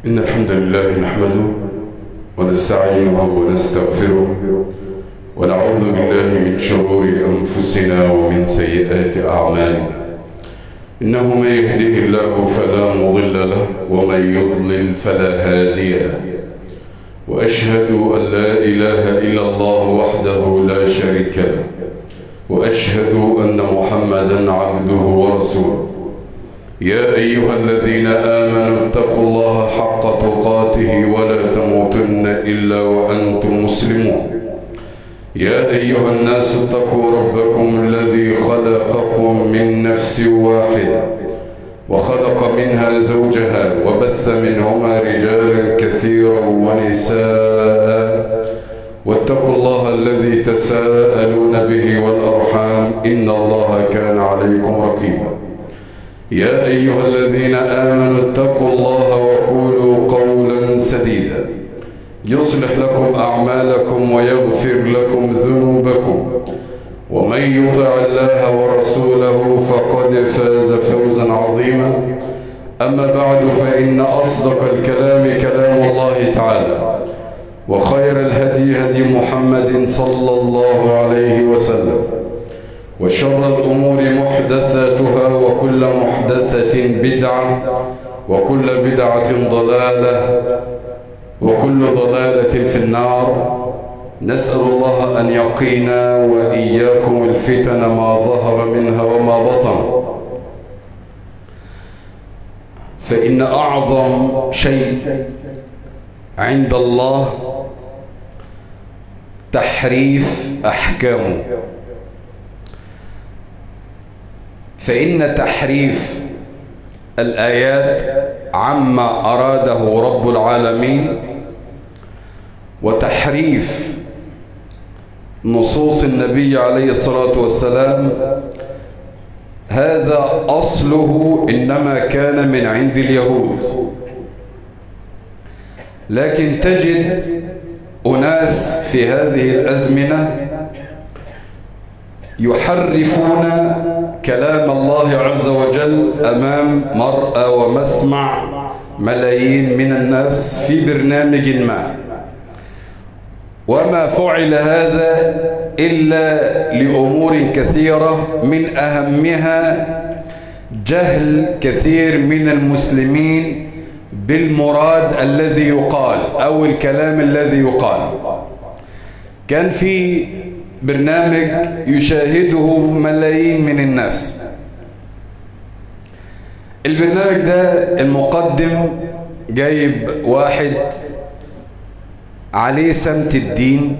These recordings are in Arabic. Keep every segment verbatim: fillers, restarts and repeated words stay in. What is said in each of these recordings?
إن الحمد لله نحمده ونستعينه ونستغفره ونعوذ بالله من شرور أنفسنا ومن سيئات أعمالنا. إنه من يهده الله فلا مضل له ومن يضلل فلا هادي له، وأشهد أن لا إله إلا الله وحده لا شريك له، وأشهد أن محمدا عبده ورسوله. يا أيها الذين آمنوا اتقوا الله حق تقاته ولا تموتن إلا وأنتم مسلمون. يا أيها الناس اتقوا ربكم الذي خلقكم من نفس واحدة وخلق منها زوجها وبث منهما رجالا كثيرا ونساء، واتقوا الله الذي تساءلون به والأرحام إن الله كان عليكم رقيبا. يا أيها الذين آمنوا اتقوا الله وقولوا قولا سديدا يصلح لكم أعمالكم ويغفر لكم ذنوبكم، ومن يطع الله ورسوله فقد فاز فوزا عظيما. أما بعد، فإن أصدق الكلام كلام الله تعالى، وخير الهدي هدي محمد صلى الله عليه وسلم، وشر الأمور محدثاتها، وكل محدثة بدعة، وكل بدعة ضلالة، وكل ضلالة في النار. نسأل الله أن يقينا وإياكم الفتن ما ظهر منها وما بطن. فإن أعظم شيء عند الله تحريف أحكامه، فإن تحريف الآيات عما أراده رب العالمين، وتحريف نصوص النبي عليه الصلاة والسلام، هذا أصله إنما كان من عند اليهود. لكن تجد أناس في هذه الأزمنة يحرفون كلام الله عز وجل أمام مرأى ومسمع ملايين من الناس في برنامج ما، وما فعل هذا إلا لأمور كثيرة، من أهمها جهل كثير من المسلمين بالمراد الذي يقال أو الكلام الذي يقال. كان في برنامج يشاهده ملايين من الناس. البرنامج ده المقدم جايب واحد عليه سمت الدين،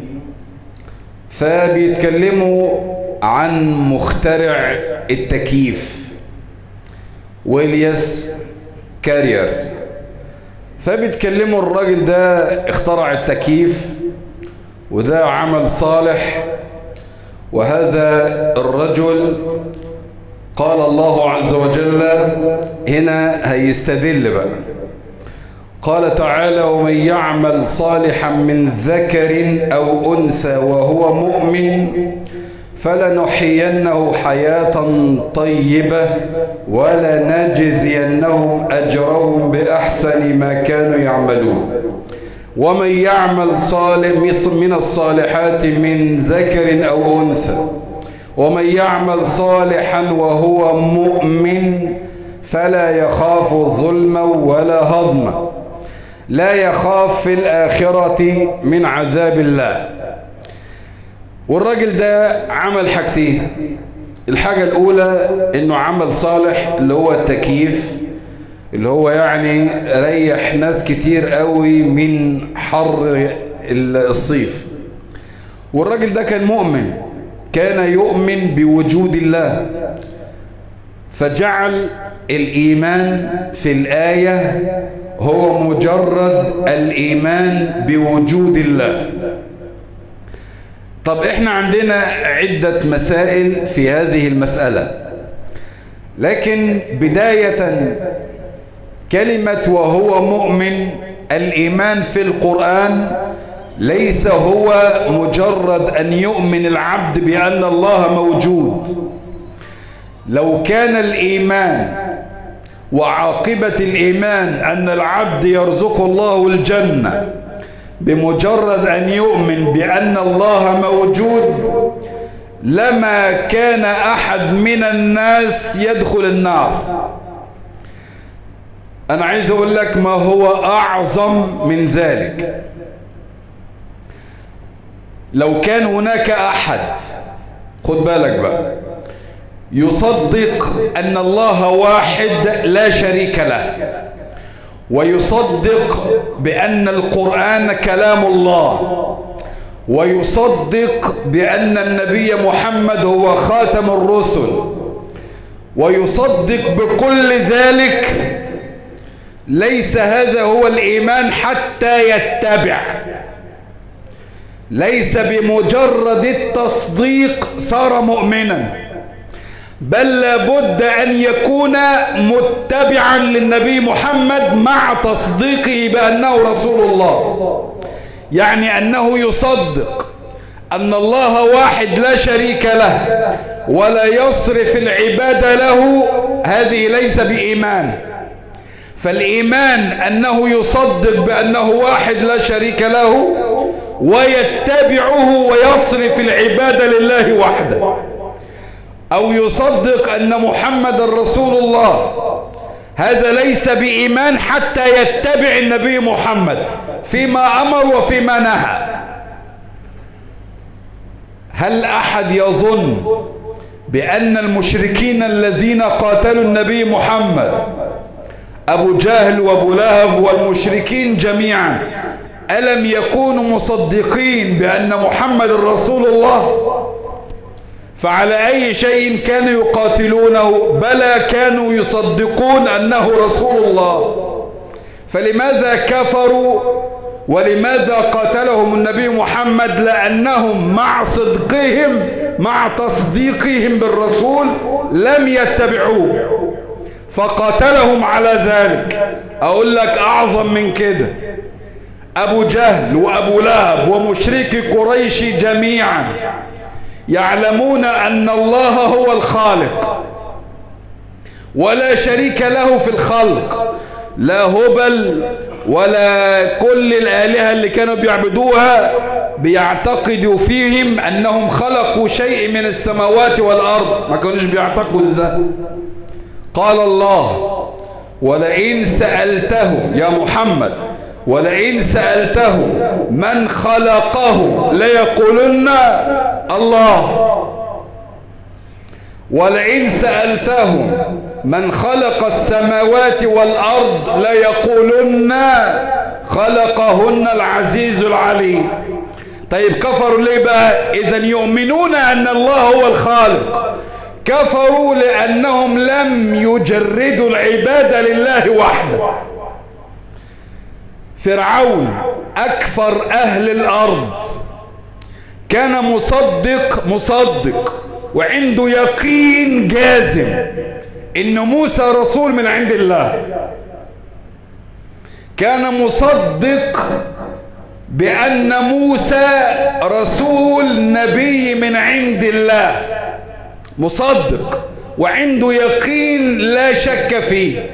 فبيتكلموا عن مخترع التكييف ويلياس كارير. فبيتكلموا الراجل ده اخترع التكييف، وده عمل صالح، وهذا الرجل قال الله عز وجل هنا هيستدل بقى، قال تعالى: ومن يعمل صالحا من ذكر أو أنثى وهو مؤمن فلنحيينه حياة طيبة ولنجزينهم أجرهم بأحسن ما كانوا يعملون. ومن يعمل صالح من الصالحات من ذكر أو أنثى ومن يعمل صالحا وهو مؤمن فلا يخاف ظلما ولا هضما، لا يخاف في الآخرة من عذاب الله. والراجل ده عمل حاجتين. الحاجة الأولى إنه عمل صالح اللي هو التكييف، اللي هو يعني ريح ناس كتير قوي من حر الصيف. والراجل ده كان مؤمن، كان يؤمن بوجود الله، فجعل الإيمان في الآية هو مجرد الإيمان بوجود الله. طب احنا عندنا عدة مسائل في هذه المسألة، لكن بداية كلمة وهو مؤمن، الإيمان في القرآن ليس هو مجرد أن يؤمن العبد بأن الله موجود. لو كان الإيمان وعاقبة الإيمان أن العبد يرزق الله الجنة بمجرد أن يؤمن بأن الله موجود، لما كان أحد من الناس يدخل النار. أنا عايز أقول لك ما هو أعظم من ذلك. لو كان هناك أحد، خد بالك بقى، يصدق أن الله واحد لا شريك له، ويصدق بأن القرآن كلام الله، ويصدق بأن النبي محمد هو خاتم الرسل، ويصدق بكل ذلك، ليس هذا هو الإيمان حتى يتبع. ليس بمجرد التصديق صار مؤمنا، بل لابد أن يكون متبعا للنبي محمد مع تصديقه بأنه رسول الله. يعني أنه يصدق أن الله واحد لا شريك له ولا يصرف العبادة له، هذه ليس بإيمان. فالإيمان أنه يصدق بأنه واحد لا شريك له ويتبعه ويصرف العبادة لله وحده، أو يصدق أن محمد رسول الله، هذا ليس بإيمان حتى يتبع النبي محمد فيما أمر وفيما نهى. هل أحد يظن بأن المشركين الذين قاتلوا النبي محمد، أبو جهل وأبو لهب والمشركين جميعا، ألم يكونوا مصدقين بأن محمد رسول الله؟ فعلى أي شيء كانوا يقاتلونه؟ بلى كانوا يصدقون أنه رسول الله. فلماذا كفروا ولماذا قاتلهم النبي محمد؟ لأنهم مع صدقهم مع تصديقهم بالرسول لم يتبعوه فقاتلهم على ذلك. أقول لك أعظم من كده، أبو جهل وأبو لهب ومشركي قريش جميعا يعلمون أن الله هو الخالق ولا شريك له في الخلق، لا هبل ولا كل الآلهة اللي كانوا بيعبدوها بيعتقدوا فيهم أنهم خلقوا شيء من السماوات والأرض، ما كانوش بيعتقدوا ده. قال الله: ولئن سألته يا محمد، ولئن سألته من خلقه ليقولن الله، ولئن سألتهم من خلق السماوات والأرض ليقولن خلقهن العزيز العليم. طيب كفروا ليه بقى؟ إذن يؤمنون أن الله هو الخالق، كفروا لأنهم لم يجردوا العبادة لله وحده. فرعون أكثر أهل الأرض كان مصدق مصدق وعنده يقين جازم إن موسى رسول من عند الله، كان مصدق بأن موسى رسول نبي من عند الله، مصدق وعنده يقين لا شك فيه،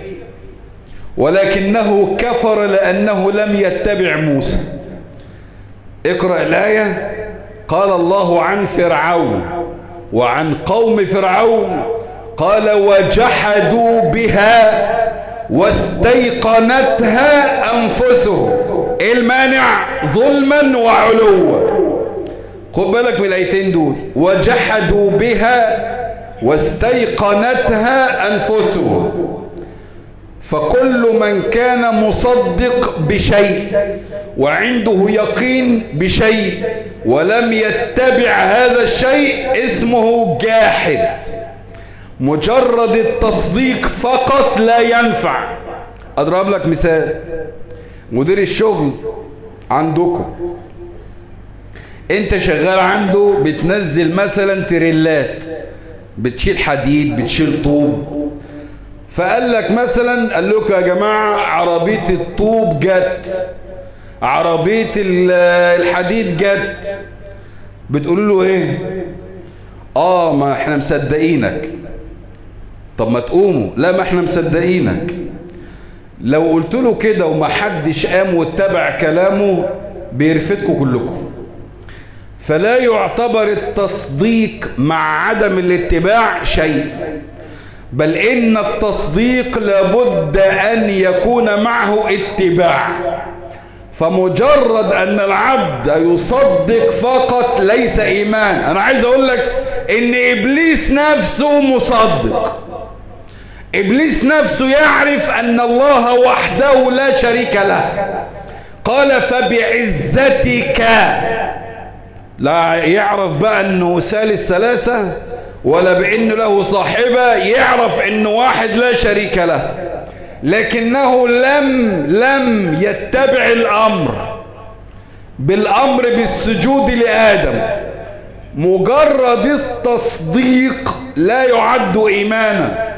ولكنه كفر لأنه لم يتبع موسى. اقرأ الآية. قال الله عن فرعون وعن قوم فرعون، قال: وجحدوا بها واستيقنتها أنفسهم. إيه المانع؟ ظلما وعلوا. خد بالك من الآيتين دول، وجحدوا بها واستيقنتها أنفسهم. فكل من كان مصدق بشيء وعنده يقين بشيء ولم يتبع هذا الشيء اسمه جاحد. مجرد التصديق فقط لا ينفع. أضرب لك مثال. مدير الشغل عندكم انت شغال عنده، بتنزل مثلا تريلات، بتشيل حديد، بتشيل طوب، فقال لك مثلا، قال لكم يا جماعة عربية الطوب جت، عربية الحديد جت، بتقولوا له ايه؟ اه ما احنا مصدقينك. طب ما تقوموا. لا، ما احنا مصدقينك. لو قلت له كده وما حدش قام واتبع كلامه بيرفدكم كلكم. فلا يعتبر التصديق مع عدم الاتباع شيء، بل إن التصديق لابد أن يكون معه اتباع. فمجرد أن العبد يصدق فقط ليس إيمان. أنا عايز أقول لك إن إبليس نفسه مصدق. إبليس نفسه يعرف أن الله وحده لا شريك له. قال فبعزتك. لا يعرف بقى أنه ثالث ثلاثة ولا بأنه له صاحبة، يعرف أنه واحد لا شريك له، لكنه لم لم يتبع الأمر بالأمر بالسجود لآدم. مجرد التصديق لا يعد إيمانا.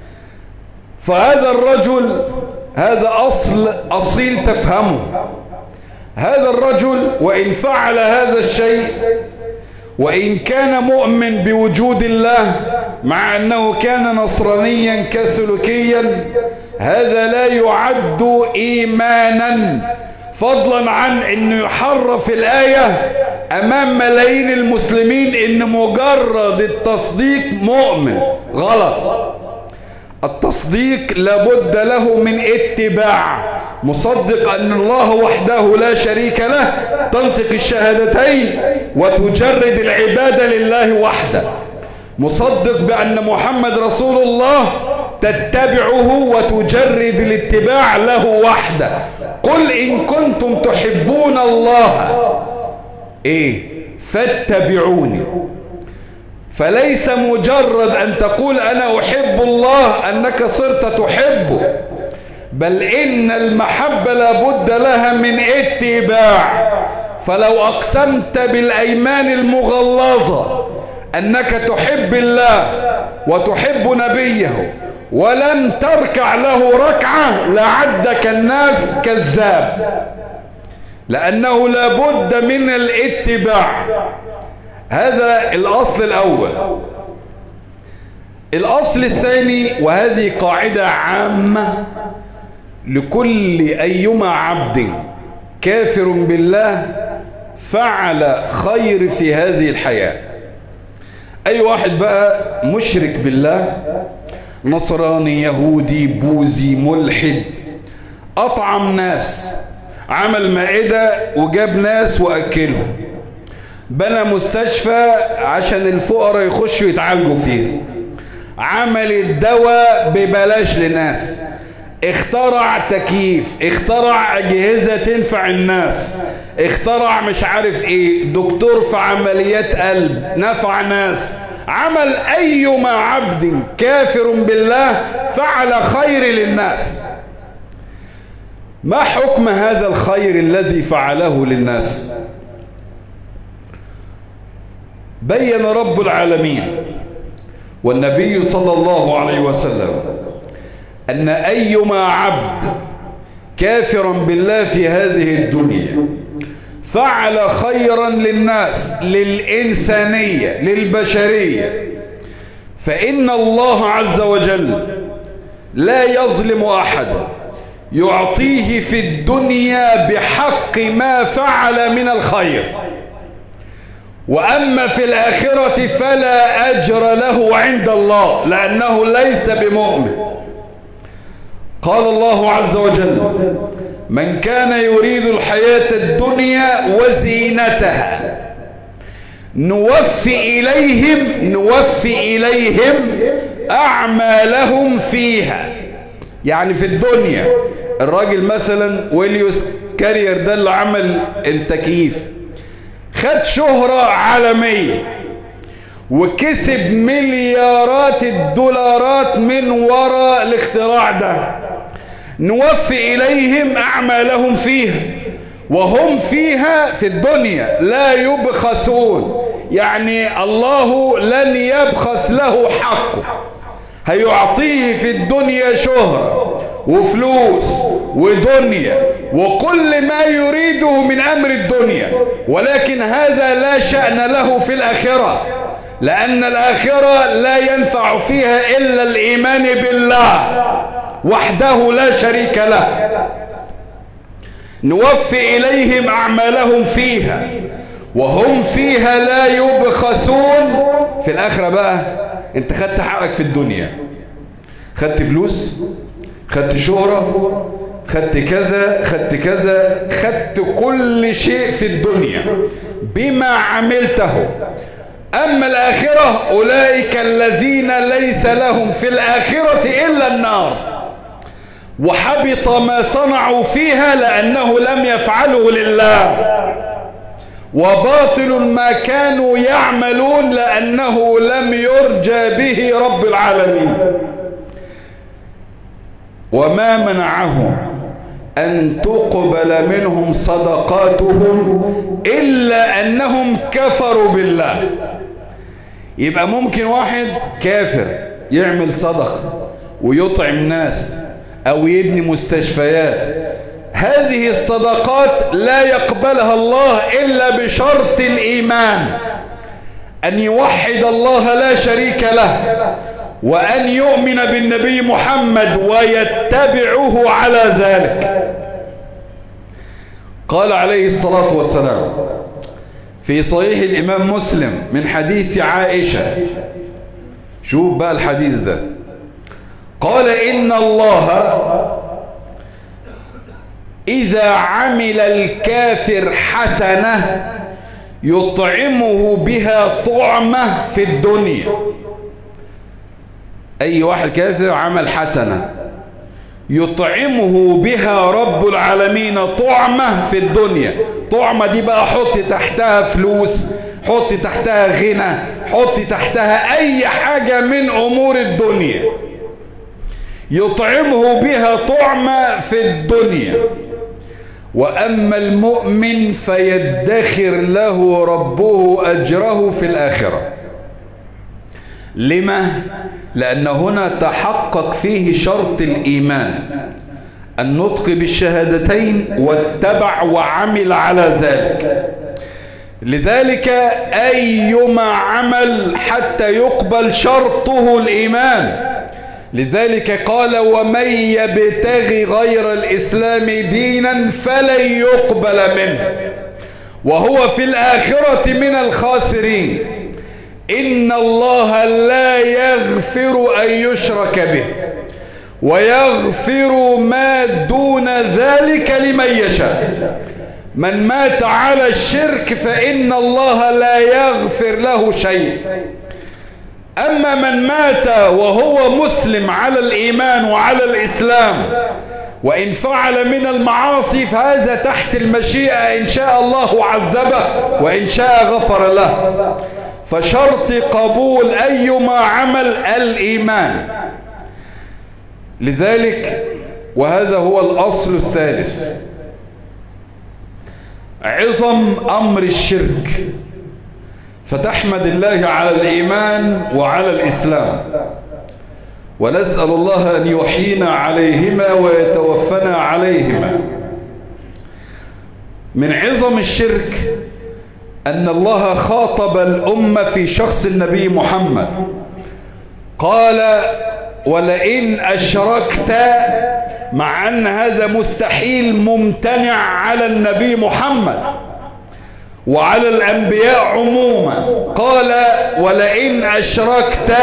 فهذا الرجل، هذا أصل أصيل تفهمه، هذا الرجل وإن فعل هذا الشيء وإن كان مؤمن بوجود الله مع أنه كان نصرانيا كاثوليكيا، هذا لا يعد إيمانا، فضلا عن أنه يحرف الآية أمام ملايين المسلمين إن مجرد التصديق مؤمن. غلط. التصديق لابد له من اتباع. مصدق أن الله وحده لا شريك له، تنطق الشهادتين وتجرد العبادة لله وحده. مصدق بأن محمد رسول الله، تتبعه وتجرد الاتباع له وحده. قل إن كنتم تحبون الله إيه فاتبعوني. فليس مجرد أن تقول أنا أحب الله أنك صرت تحبه، بل إن المحبة لابد لها من اتباع. فلو أقسمت بالأيمان المغلظة أنك تحب الله وتحب نبيه ولم تركع له ركعة لعدك الناس كذاب، لأنه لابد من الاتباع. هذا الأصل الأول. الأصل الثاني، وهذه قاعدة عامة لكل أيما عبد كافر بالله فعل خير في هذه الحياة. أي واحد بقى مشرك بالله، نصراني يهودي بوذي ملحد، أطعم ناس، عمل مائدة وجاب ناس وأكلهم، بنى مستشفى عشان الفقراء يخشوا يتعالجوا فيه، عمل الدواء ببلاش لناس، اخترع تكييف، اخترع أجهزة تنفع الناس، اخترع مش عارف ايه، دكتور في عمليات قلب نفع ناس. عمل أيما عبد كافر بالله فعل خير للناس. ما حكم هذا الخير الذي فعله للناس؟ بين رب العالمين والنبي صلى الله عليه وسلم أن أيما عبد كافرا بالله في هذه الدنيا فعل خيرا للناس، للإنسانية، للبشرية، فإن الله عز وجل لا يظلم أحدا، يعطيه في الدنيا بحق ما فعل من الخير، وأما في الآخرة فلا أجر له عند الله لأنه ليس بمؤمن. قال الله عز وجل: من كان يريد الحياة الدنيا وزينتها نوفي إليهم نوفي إليهم أعمالهم فيها. يعني في الدنيا الراجل مثلا ويليوس كارير ده اللي عمل التكييف خد شهرة عالمية وكسب مليارات الدولارات من وراء الاختراع ده. نوفي إليهم أعمالهم فيها وهم فيها في الدنيا لا يبخسون، يعني الله لن يبخس له حقه، هيعطيه في الدنيا شهرة وفلوس ودنيا وكل ما يريده من أمر الدنيا، ولكن هذا لا شأن له في الآخرة، لأن الآخرة لا ينفع فيها إلا الإيمان بالله وحده لا شريك له. نوفي إليهم أعمالهم فيها وهم فيها لا يبخسون. في الآخرة بقى انت خدت حقك في الدنيا، خدت فلوس، خدت شهرة، خدت كذا، خدت كذا، خدت كل شيء في الدنيا بما عملته. أما الآخرة أولئك الذين ليس لهم في الآخرة إلا النار وحبط ما صنعوا فيها لأنه لم يفعلوا لله، وباطل ما كانوا يعملون لأنه لم يرجى به رب العالمين. وما منعهم أن تقبل منهم صدقاتهم إلا أنهم كفروا بالله. يبقى ممكن واحد كافر يعمل صدقة ويطعم ناس أو يبني مستشفيات، هذه الصدقات لا يقبلها الله إلا بشرط الإيمان، أن يوحد الله لا شريك له، وأن يؤمن بالنبي محمد ويتبعه على ذلك. قال عليه الصلاة والسلام في صحيح الإمام مسلم من حديث عائشة، شوف بقى الحديث ده، قال إن الله إذا عمل الكافر حسنة يطعمه بها طعمة في الدنيا. أي واحد كافر عمل حسنة يطعمه بها رب العالمين طعمة في الدنيا. طعمة دي بقى حط تحتها فلوس، حط تحتها غنى، حط تحتها أي حاجة من أمور الدنيا، يطعمه بها طعمة في الدنيا. وأما المؤمن فيدخر له ربه أجره في الآخرة. لما؟ لأن هنا تحقق فيه شرط الإيمان، النطق بالشهادتين واتبع وعمل على ذلك. لذلك أيما عمل حتى يقبل شرطه الإيمان. لذلك قال ومن يبتغي غير الإسلام دينا فلن يقبل منه وهو في الآخرة من الخاسرين. إن الله لا يغفر أن يشرك به ويغفر ما دون ذلك لمن يشاء. من مات على الشرك فإن الله لا يغفر له شيء. أما من مات وهو مسلم على الإيمان وعلى الإسلام وإن فعل من المعاصي فهذا تحت المشيئة، إن شاء الله عذبه وإن شاء غفر له. فشرط قبول أيما عمل الإيمان. لذلك وهذا هو الأصل الثالث، عظم أمر الشرك، فتحمد الله على الإيمان وعلى الإسلام، ونسأل الله أن يحيينا عليهما ويتوفنا عليهما. من عظم الشرك أن الله خاطب الأمة في شخص النبي محمد، قال ولئن أشركت، مع أن هذا مستحيل ممتنع على النبي محمد وعلى الأنبياء عموما، قال ولئن أشركت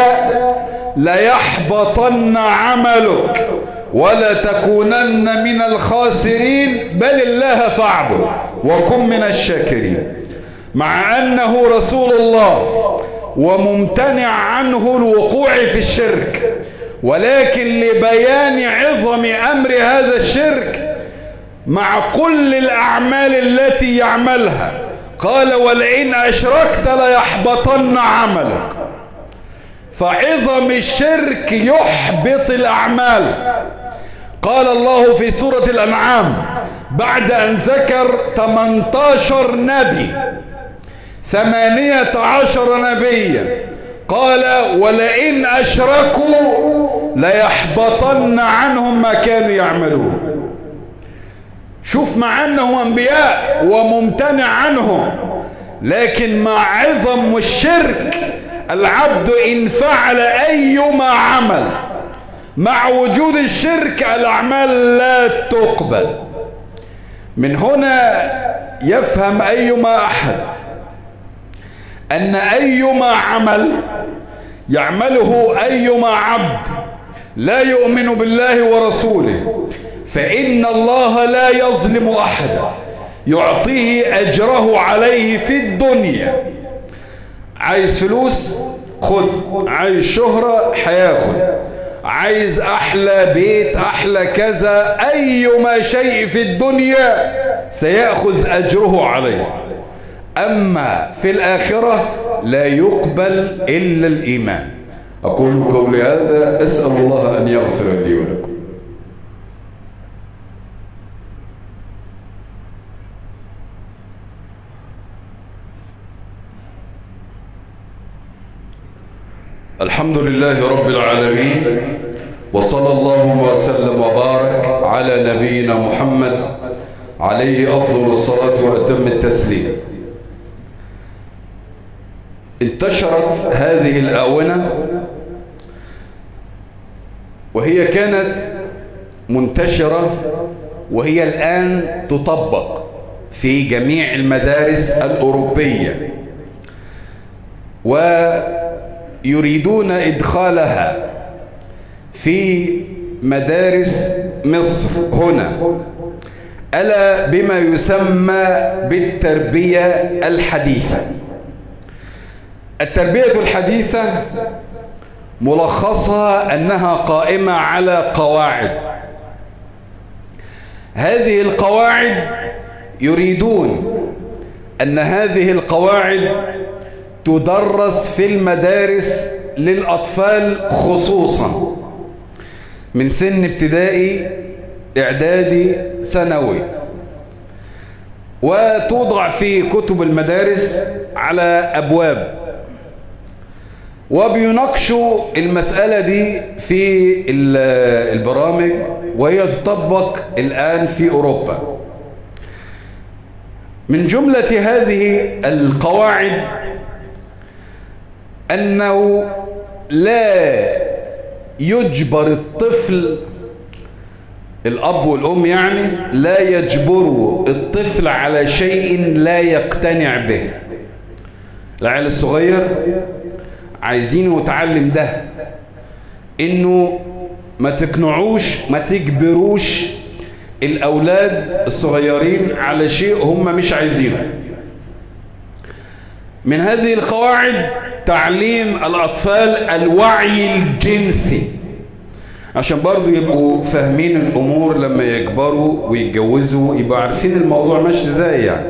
ليحبطن عملك ولتكونن من الخاسرين بل الله فاعبد وكن من الشاكرين. مع أنه رسول الله وممتنع عنه الوقوع في الشرك، ولكن لبيان عظم أمر هذا الشرك مع كل الأعمال التي يعملها قال ولئن أشركت ليحبطن عملك. فعظم الشرك يحبط الأعمال. قال الله في سورة الأنعام بعد أن ذكر ثمانية عشر نبي ثمانية عشر نبيا قال ولئن أشركوا ليحبطن عنهم ما كانوا يعملون. شوف، مع أنهم أنبياء وممتنع عنهم، لكن مع عظم الشرك العبد إن فعل أيما عمل مع وجود الشرك الأعمال لا تقبل. من هنا يفهم أيما أحد أن أيما عمل يعمله أيما عبد لا يؤمن بالله ورسوله فإن الله لا يظلم أحدا، يعطيه أجره عليه في الدنيا. عايز فلوس خد، عايز شهرة هياخد، عايز أحلى بيت أحلى كذا، أيما شيء في الدنيا سيأخذ أجره عليه. أما في الآخرة لا يقبل إلا الإيمان. أقول قولي هذا، أسأل الله أن يغفر لي ولكم. الحمد لله رب العالمين، وصلى الله وسلم وبارك على نبينا محمد عليه أفضل الصلاة وأتم التسليم. انتشرت هذه الآونة وهي كانت منتشرة وهي الآن تطبق في جميع المدارس الأوروبية، ويريدون إدخالها في مدارس مصر هنا، ألا بما يسمى بالتربية الحديثة. التربية الحديثة ملخصها أنها قائمة على قواعد. هذه القواعد يريدون أن هذه القواعد تدرس في المدارس للأطفال خصوصا من سن ابتدائي إعدادي ثانوي، وتوضع في كتب المدارس على أبواب، وبيناقشوا المسألة دي في البرامج، وهي تطبق الآن في أوروبا. من جملة هذه القواعد أنه لا يجبر الطفل، الأب والأم يعني لا يجبروا الطفل على شيء لا يقتنع به. العيال الصغير عايزينه يتعلم ده، انه ما تقنعوش ما تجبروش الاولاد الصغيرين على شيء هم مش عايزينه. من هذه القواعد تعليم الاطفال الوعي الجنسي، عشان برضو يبقوا فاهمين الامور لما يكبروا ويتجوزوا، يبقوا عارفين الموضوع ماشي ازاي يعني.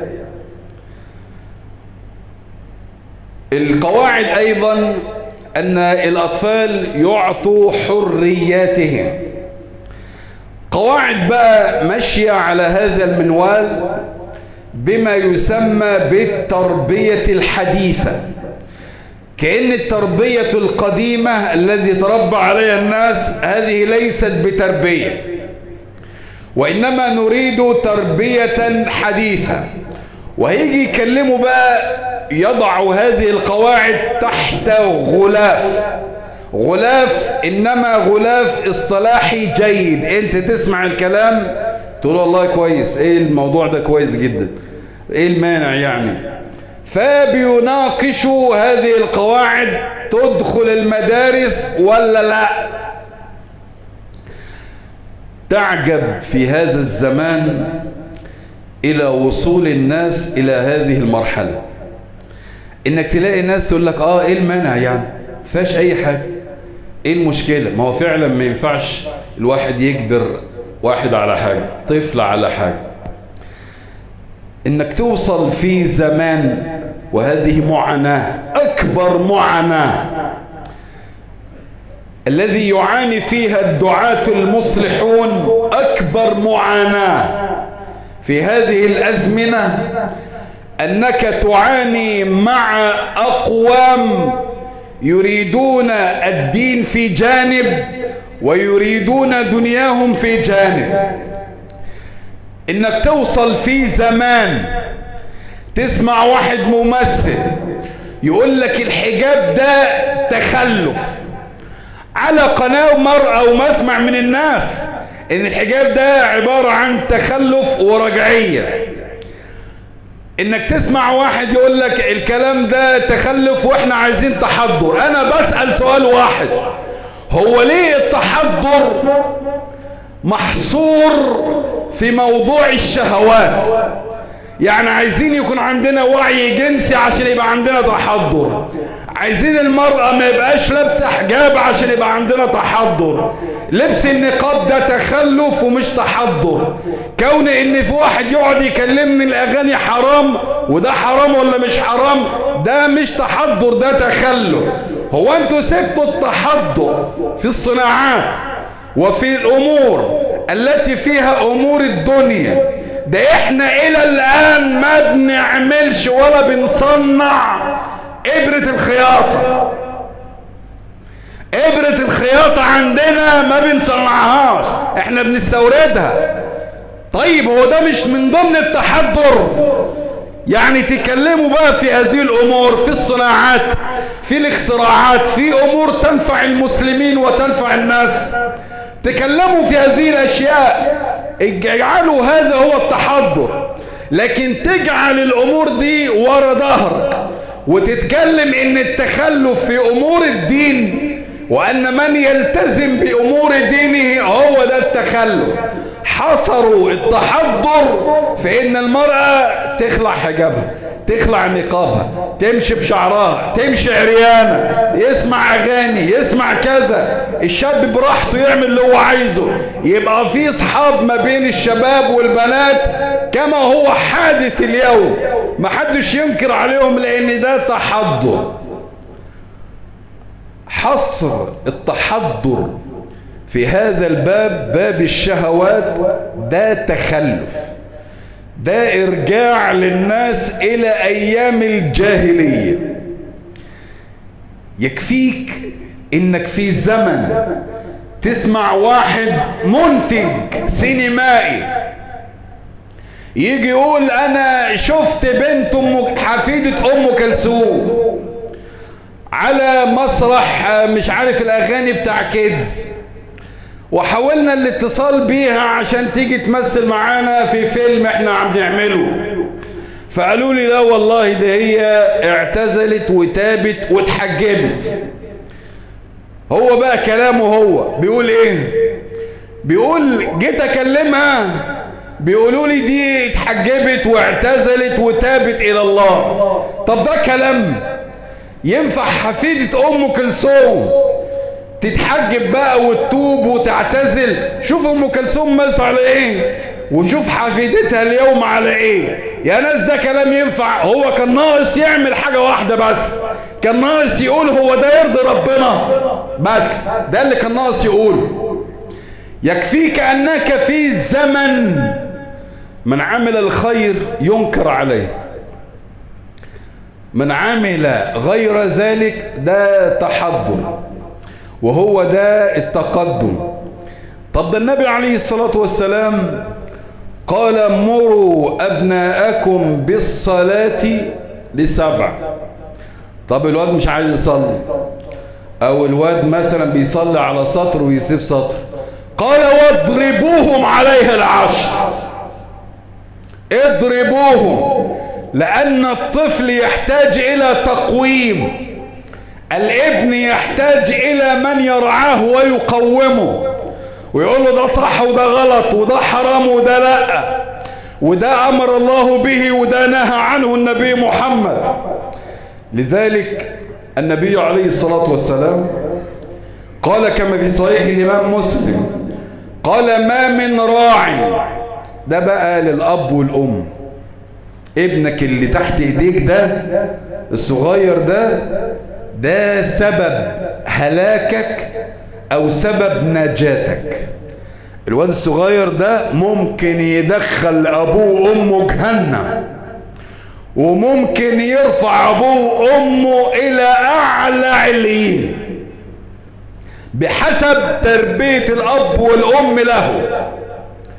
القواعد أيضا أن الأطفال يعطوا حرياتهم. قواعد بقى ماشية على هذا المنوال بما يسمى بالتربية الحديثة، كأن التربية القديمة الذي تربى عليها الناس هذه ليست بتربية، وإنما نريد تربية حديثة. وهيجي يكلموا بقى يضعوا هذه القواعد تحت غلاف، غلاف إنما غلاف اصطلاحي جيد. انت تسمع الكلام تقول والله كويس، ايه الموضوع ده كويس جدا، ايه المانع يعني. فبيناقشوا هذه القواعد تدخل المدارس ولا لا. تعجب في هذا الزمان إلى وصول الناس إلى هذه المرحلة، إنك تلاقي الناس تقول لك آه إيه المانع يعني، فاش أي حاجة، إيه المشكلة. ما هو فعلا ما ينفعش الواحد يجبر واحد على حاجة، طفل على حاجة. إنك توصل في زمان، وهذه معاناة، أكبر معاناة الذي يعاني فيها الدعاة المصلحون، أكبر معاناة في هذه الأزمنة أنك تعاني مع أقوام يريدون الدين في جانب ويريدون دنياهم في جانب. إنك توصل في زمان تسمع واحد ممثل يقول لك الحجاب ده تخلف. على قناة مرأة ومسمع من الناس ان الحجاب ده عبارة عن تخلف ورجعية. انك تسمع واحد يقول لك الكلام ده تخلف واحنا عايزين تحضر. انا بسأل سؤال واحد، هو ليه التحضر محصور في موضوع الشهوات؟ يعني عايزين يكون عندنا وعي جنسي عشان يبقى عندنا تحضر، عايزين المرأة ما يبقاش لابسة حجاب عشان يبقى عندنا تحضر. لبس النقاب ده تخلف ومش تحضر. كون ان في واحد يقعد يكلمني الاغاني حرام وده حرام ولا مش حرام، ده مش تحضر، ده تخلف. هو انتوا سبتوا التحضر في الصناعات وفي الامور التي فيها امور الدنيا. ده احنا الى الان ما بنعملش ولا بنصنع ابرة الخياطة. ابرة الخياطة عندنا ما بنصنعهاش، احنا بنستوردها. طيب هو ده مش من ضمن التحضر؟ يعني تكلموا بقى في هذه الامور، في الصناعات، في الاختراعات، في امور تنفع المسلمين وتنفع الناس، تكلموا في هذه الاشياء، اجعلوا هذا هو التحضر. لكن تجعل الامور دي ورا ظهرك وتتكلم ان التخلف في امور الدين، وان من يلتزم بامور دينه هو ده التخلف. حصروا التحضر في ان المرأة تخلع حجابها، تخلع نقابها، تمشي بشعرها، تمشي عريانة، يسمع اغاني، يسمع كذا، الشاب براحته يعمل اللي هو عايزه، يبقى في اصحاب ما بين الشباب والبنات كما هو حادث اليوم، ما حدش ينكر عليهم لان ده تحضر. حصر التحضر في هذا الباب، باب الشهوات، ده تخلف، ده ارجاع للناس الى ايام الجاهلية. يكفيك انك في زمن تسمع واحد منتج سينمائي يجي يقول انا شفت بنت ام حفيدة ام كلثوم على مسرح مش عارف الاغاني بتاع كيدز، وحاولنا الاتصال بيها عشان تيجي تمثل معانا في فيلم احنا عم نعمله، فقالوا لي لا والله ده هي اعتزلت وتابت واتحجبت. هو بقى كلامه هو بيقول ايه؟ بيقول جيت اكلمها بيقولوا لي دي اتحجبت واعتزلت وتابت الى الله. طب ده كلام ينفع حفيدة ام كلثوم تتحجب بقى وتتوب وتعتزل؟ شوف ام كلثوم مالت على ايه وشوف حفيدتها اليوم على ايه. يا ناس ده كلام ينفع؟ هو كان ناقص يعمل حاجة واحدة بس، كان ناقص يقول هو ده يرضي ربنا بس، ده اللي كان ناقص يقول. يكفيك انك في زمن من عمل الخير ينكر عليه، من عمل غير ذلك ده تحضر، وهو ده التقدم. طب ده النبي عليه الصلاة والسلام قال مروا أبناءكم بالصلاة لسبع. طب الواد مش عايز يصلي، أو الواد مثلا بيصلي على سطر ويسيب سطر، قال واضربوهم عليها العشر. اضربوهم، لأن الطفل يحتاج إلى تقويم، الابن يحتاج إلى من يرعاه ويقومه ويقول له ده صح وده غلط وده حرام وده لا، وده أمر الله به وده نهى عنه النبي محمد. لذلك النبي عليه الصلاة والسلام قال كما في صحيح الإمام مسلم، قال ما من راع، ده بقى للأب والأم، ابنك اللي تحت ايديك ده الصغير ده ده سبب هلاكك او سبب نجاتك. الواد الصغير ده ممكن يدخل ابوه وامه جهنم، وممكن يرفع ابوه وامه الى اعلى عليين بحسب تربية الاب والام له.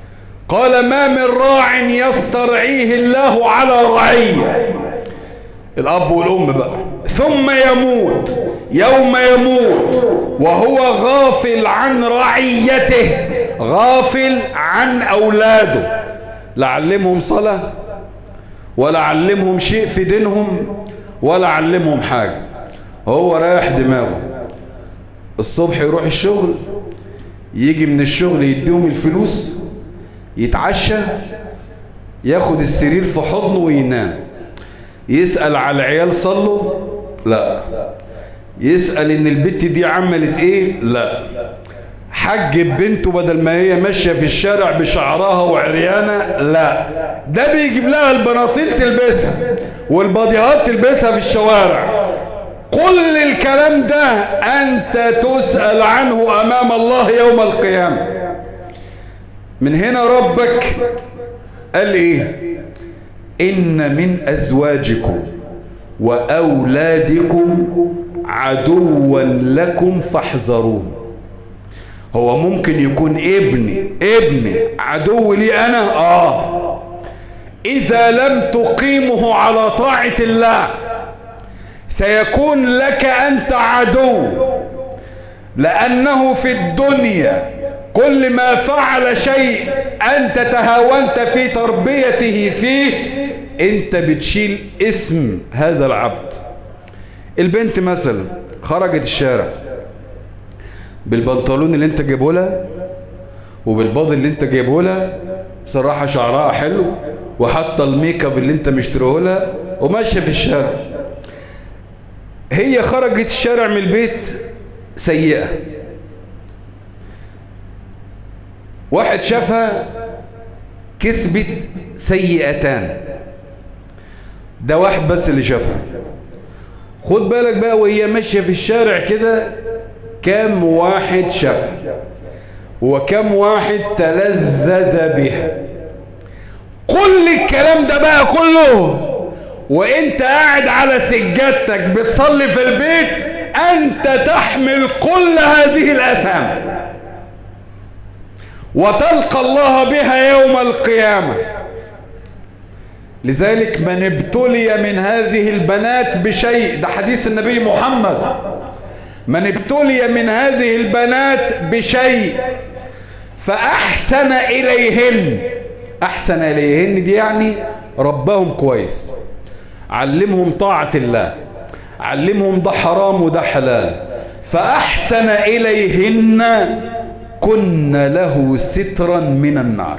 قال ما من راع يسترعيه الله على رعية، الأب والأم بقى. ثم يموت يوم يموت وهو غافل عن رعيته، غافل عن أولاده، لا علمهم صلاة ولا علمهم شيء في دينهم ولا علمهم حاجة. هو رايح دماغه، الصبح يروح الشغل، يجي من الشغل يديهم الفلوس، يتعشى، ياخد السرير في حضنه وينام. يسأل على العيال صلوا؟ لا. يسأل ان البت دي عملت ايه؟ لا. حجب بنته بدل ما هي ماشية في الشارع بشعرها وعريانة؟ لا. ده بيجيب لها البناطيل تلبسها والباديهات تلبسها في الشوارع. كل الكلام ده أنت تسأل عنه أمام الله يوم القيامة. من هنا ربك قال إيه؟ إن من أزواجكم وأولادكم عدوا لكم فاحذروه. هو ممكن يكون ابني ابني عدو لي أنا؟ آه إذا لم تقيمه على طاعة الله سيكون لك أنت عدو، لأنه في الدنيا كل ما فعل شيء أنت تهاونت في تربيته فيه أنت بتشيل اسم هذا العبد. البنت مثلا خرجت الشارع بالبنطلون اللي انت جايبه لها وبالباضي اللي انت جايبه لها، بصراحة شعرها حلو وحتى الميك اب اللي انت مشتريه لها وماشية في الشارع. هي خرجت الشارع من البيت سيئة، واحد شافها كسبت سيئتان، ده واحد بس اللي شافها. خد بالك بقى وهي ماشية في الشارع كده كم واحد شافها وكم واحد تلذذ بها. كل الكلام ده بقى كله وانت قاعد على سجادتك بتصلي في البيت انت تحمل كل هذه الآثام وتلقى الله بها يوم القيامة. لذلك من ابتلي من هذه البنات بشيء، ده حديث النبي محمد، من ابتلي من هذه البنات بشيء فأحسن إليهن، أحسن إليهن دي يعني ربهم كويس، علمهم طاعة الله، علمهم ده حرام وده حلال، فأحسن إليهن كن له سترا من النار.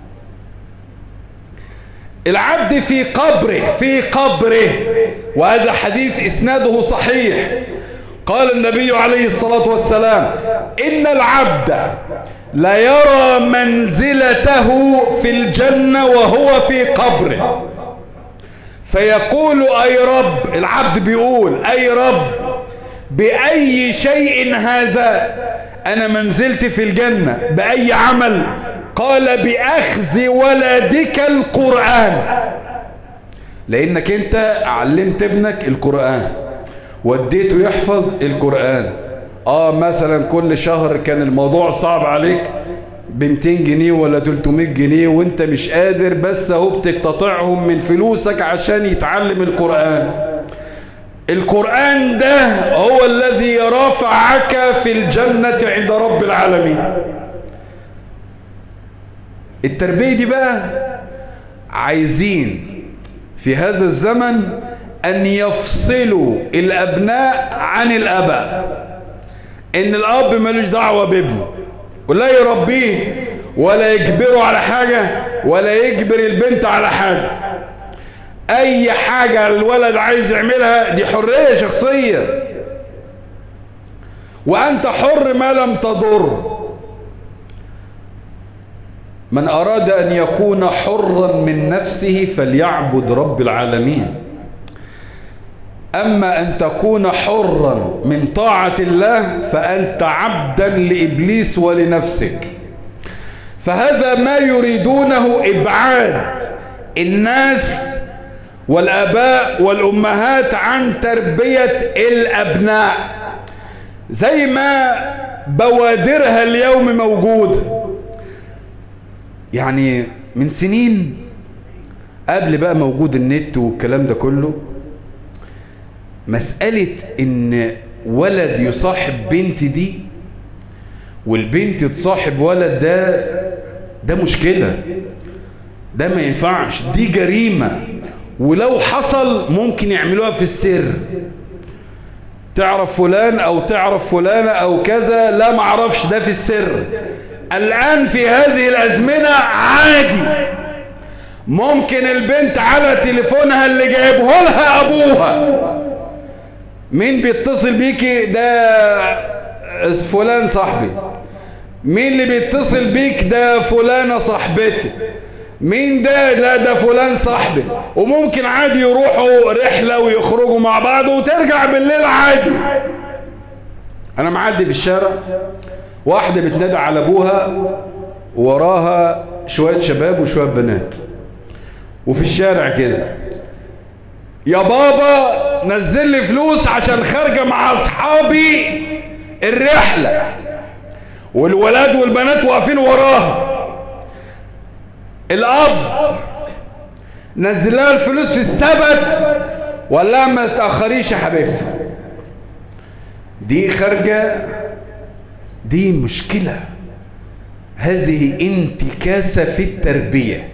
العبد في قبره في قبره وهذا حديث إسناده صحيح. قال النبي عليه الصلاة والسلام إن العبد لا يرى منزلته في الجنة وهو في قبره فيقول أي رب، العبد بيقول أي رب بأي شيء هذا؟ أنا منزلتي في الجنة بأي عمل؟ قال بأخذ ولدك القرآن، لأنك أنت علمت ابنك القرآن وديته يحفظ القرآن. آه مثلا كل شهر كان الموضوع صعب عليك بمتين جنيه ولا تلتمية جنيه وانت مش قادر، بس اهو بتقتطعهم من فلوسك عشان يتعلم القرآن. القرآن ده هو الذي رفعك في الجنة عند رب العالمين. التربية دي بقى عايزين في هذا الزمن أن يفصلوا الأبناء عن الآباء، إن الأب ملوش دعوة بابنه ولا يربيه ولا يجبره على حاجة ولا يجبر البنت على حاجة. أي حاجة الولد عايز يعملها دي حرية شخصية، وأنت حر ما لم تضر. من أراد أن يكون حرا من نفسه فليعبد رب العالمين. أما أن تكون حرا من طاعة الله فأنت عبدا لإبليس ولنفسك. فهذا ما يريدونه إبعاد الناس والآباء والأمهات عن تربية الأبناء، زي ما بوادرها اليوم موجودة. يعني من سنين قبل بقى موجود النت والكلام ده كله، مسألة ان ولد يصاحب بنت دي والبنت تصاحب ولد، ده ده مشكلة، ده ما ينفعش، دي جريمة. ولو حصل ممكن يعملوها في السر، تعرف فلان او تعرف فلانة او كذا، لا ما اعرفش، ده في السر. الآن في هذه الأزمنة عادي، ممكن البنت على تليفونها اللي جايبه لها أبوها، مين بيتصل بيكي؟ ده فلان صاحبي. مين اللي بيتصل بيك؟ ده فلانة صاحبتي. مين ده؟ لا ده فلان صاحبي. وممكن عادي يروحوا رحلة ويخرجوا مع بعض وترجع بالليل عادي. أنا معدي في الشارع، واحدة بتنادى على أبوها، وراها شوية شباب وشوية بنات، وفي الشارع كده، يا بابا نزل لي فلوس عشان خارجة مع أصحابي الرحلة، والولاد والبنات واقفين وراها. الأب نزل لها الفلوس في السبت، ولا ما تأخريش يا حبيبتي. دي خارجة، دي مشكلة، هذه انتكاسة في التربية.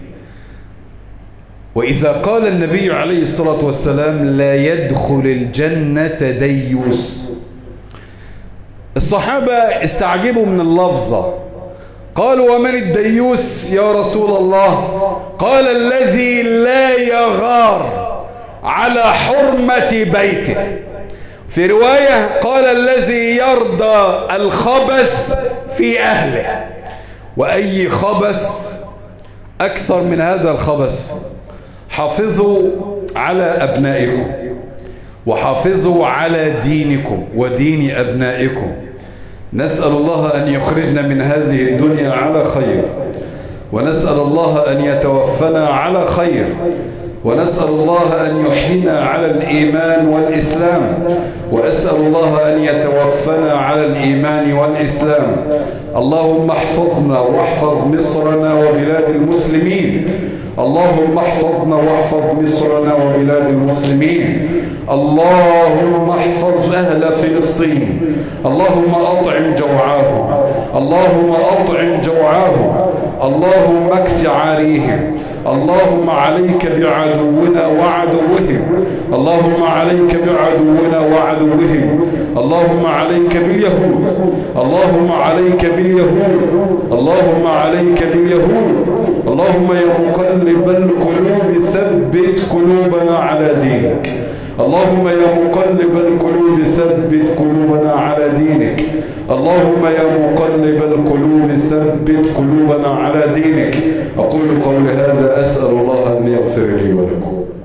وإذا قال النبي عليه الصلاة والسلام لا يدخل الجنة ديوس، الصحابة استعجبوا من اللفظة، قالوا ومن الديوس يا رسول الله؟ قال الذي لا يغار على حرمة بيته. في رواية قال الذي يرضى الخبث في أهله. وأي خبث أكثر من هذا الخبث؟ حافظوا على أبنائكم، وحافظوا على دينكم ودين أبنائكم. نسأل الله أن يخرجنا من هذه الدنيا على خير، ونسأل الله أن يتوفنا على خير، ونسأل الله أن يحيينا على الإيمان والإسلام، وأسأل الله أن يتوفنا على الإيمان والإسلام. اللهم احفظنا واحفظ مصرنا وبلاد المسلمين. اللهم احفظنا واحفظ مصرنا وبلاد المسلمين. اللهم احفظ أهل فلسطين. اللهم أطعم جوعاهم، اللهم أطعم جوعاهم، اللهم اكس عاريهم. اللهم عليك بعدونا وعدوهم، اللهم عليك بعدونا وعدوهم، اللهم عليك باليهود، اللهم عليك باليهود، اللهم عليك باليهود. اللهم يا مقلب القلوب ثبت قلوبنا على دينك. اللهم يا مقلب القلوب ثبت قلوبنا على دينك. اللهم يا مقلب القلوب ثبت قلوبنا على دينك. أقول قولي هذا، أسأل الله أن يغفر لي ولكم.